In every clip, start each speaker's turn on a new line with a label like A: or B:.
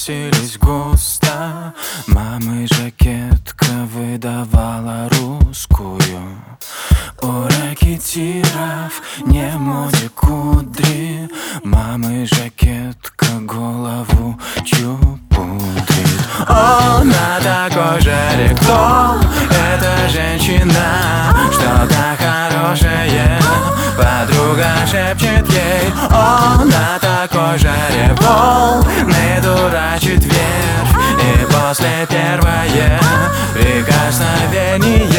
A: носились густо. Мамы жакетка выдавала русскую. У ракетиров не в моде кудри. Мамы жакетка голову чупудрит. На такой жаре кто? Это женщина, что-то хорошее. Подруга шепчет ей: о, на такой жаре волны дурачит вверх. И после первое прикосновение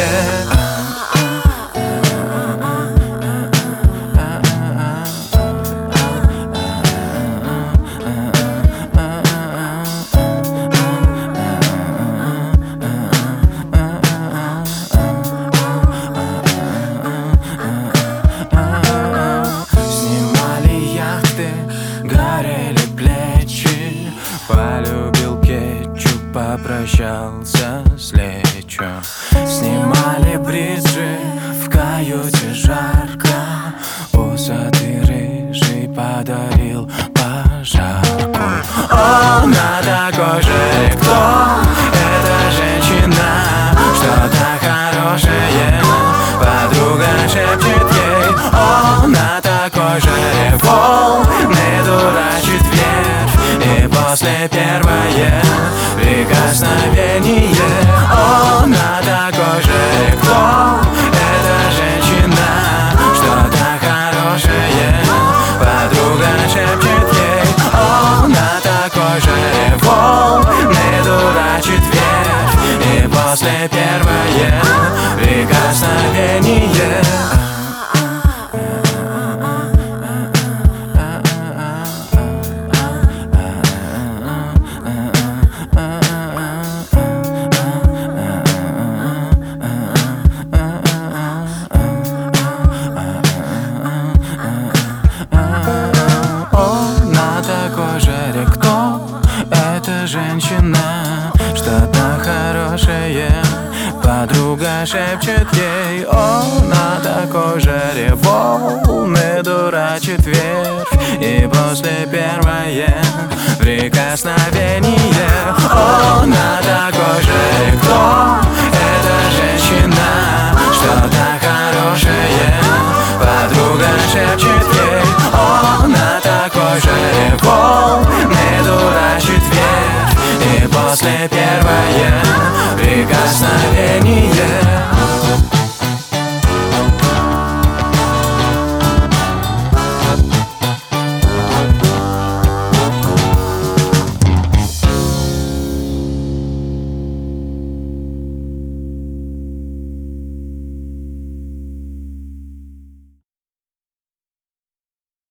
A: горели плечи. Полюбил кетчуп, попрощался с лечо. Снимали бриджи, в каюте жарко. Усатый рыжий подарил пожарку. На такой жаре кто? Это женщина, что-то хорошее. Подруга шепчет ей: о, на такой жаре волны дурачит вверх. И после первое прикосновение на такой жаре кто? Это женщина, что-то хорошее. Подруга шепчет ей: о, на такой жаре волны дурачит вверх. И после первое прикосновение женщина, что-то хорошее. Подруга шепчет ей: о, на такой жаре волны дурачит вверх. И после первое прикосновение на такой жаре кто? Это женщина, что-то хорошее. Подруга шепчет ей: о, на такой жаре волны дурачит вверх. И после